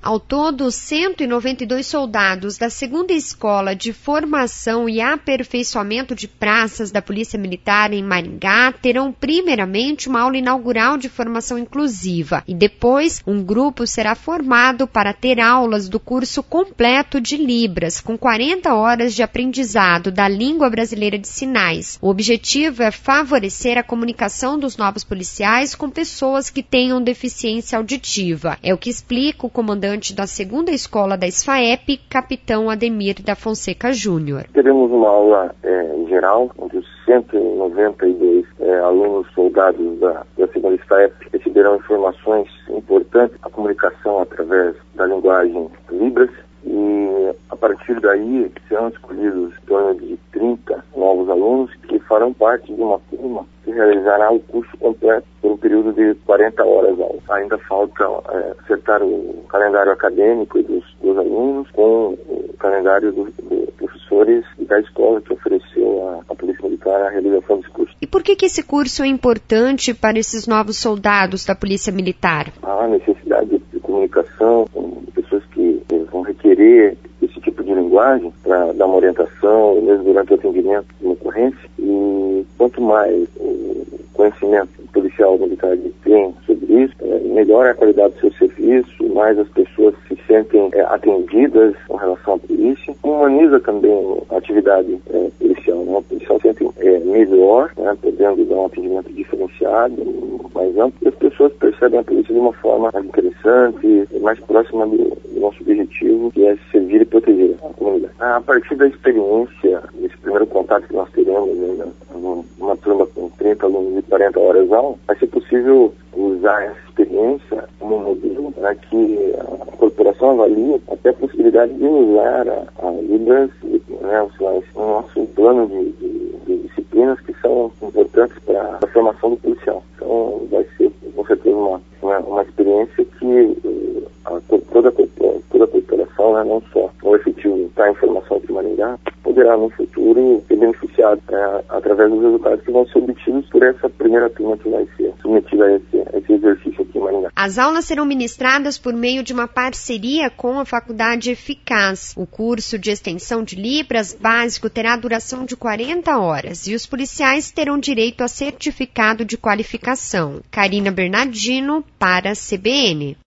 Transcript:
Ao todo, 192 soldados da 2ª Escola de Formação e Aperfeiçoamento de Praças da Polícia Militar em Maringá terão primeiramente uma aula inaugural de formação inclusiva e depois um grupo será formado para ter aulas do curso completo de Libras, com 40 horas de aprendizado da língua brasileira de sinais. O objetivo é favorecer a comunicação dos novos policiais com pessoas que tenham deficiência auditiva. É o que explica o comandante da 2ª Escola da SFAEP, capitão Ademir da Fonseca Júnior. Teremos uma aula geral, onde os 192 alunos soldados da 2ª SFAEP receberão informações importantes, a comunicação através da linguagem Libras, e a partir daí serão escolhidos em torno de 30 novos alunos que farão parte de uma turma que realizará o curso completo por um período de 40 horas. Ainda falta acertar o calendário acadêmico dos alunos com o calendário dos professores e da escola que ofereceu à Polícia Militar a realização desse curso. E por que esse curso é importante para esses novos soldados da Polícia Militar? Há necessidade de comunicação com pessoas que vão requerer esse tipo de linguagem para dar uma orientação, mesmo durante o atendimento de uma ocorrência. E quanto mais o conhecimento policial militar tem sobre isso, melhor é a qualidade do seu serviço, mais as pessoas se sentem atendidas com relação à polícia. Humaniza também a atividade policial, né? O policial se sente melhor, né? Podendo dar um atendimento diferenciado, mais amplo, e as pessoas percebem a polícia de uma forma mais interessante, mais próxima do nosso objetivo, que é servir e proteger a comunidade. A partir da experiência, desse primeiro contato que nós teremos, né, uma turma com 30 alunos e 40 horas aula, vai ser possível usar essa experiência como modelo para que a corporação avalie até a possibilidade de usar a Libras, né, o nosso plano de disciplinas que são importantes para a formação do policial. Então vai ser com certeza uma experiência que toda a corporação, né, não só o efetivo da informação aqui em Maringá, poderá no futuro ser beneficiado através dos resultados que vão ser obtidos por essa primeira turma que vai ser submetida a esse exercício aqui em Maringá. As aulas serão ministradas por meio de uma parceria com a Faculdade Eficaz. O curso de extensão de Libras básico terá duração de 40 horas e os policiais terão direito a certificado de qualificação. Karina Bernardino, para a CBN.